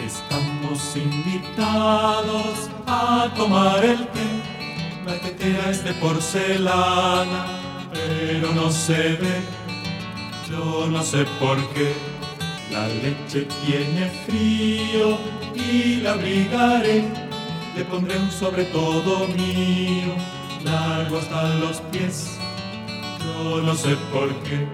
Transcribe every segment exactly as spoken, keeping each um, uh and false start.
Estamos invitados a tomar el té. La tetera es de porcelana, pero no se ve. Yo no sé por qué. La leche tiene frío y la abrigaré. Le pondré un sobre todo mío, largo hasta los pies. Yo no sé por qué.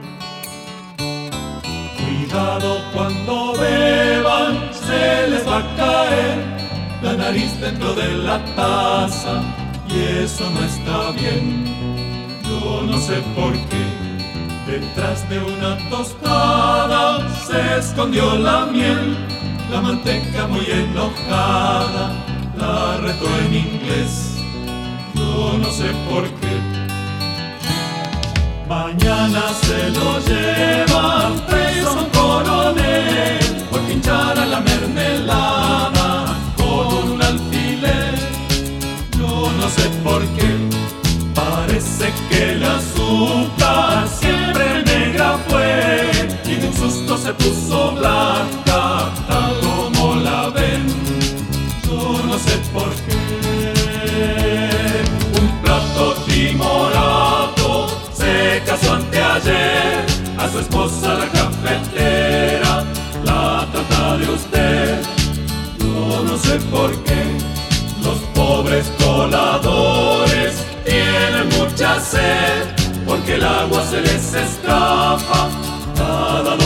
Cuidado cuando beban, se les va a caer la nariz dentro de la taza y eso no está bien. Yo no sé por qué. Detrás de una tostada se escondió la miel, la manteca muy enojada la retó en inglés. Yo no sé por qué. Mañana se lo llevan preso a un coronel por pinchar a la mermelada con un alfiler. Yo no sé por qué. Parece que el azúcar siempre negra fue y de un susto se puso blanca, tal como la ven. Yo no sé por qué. Un plato timorato se casó anteayer, a su esposa la cafetera la trata de usted. Yo no sé por qué. Los pobres coladores tienen mucha sed porque el agua se les escapa cada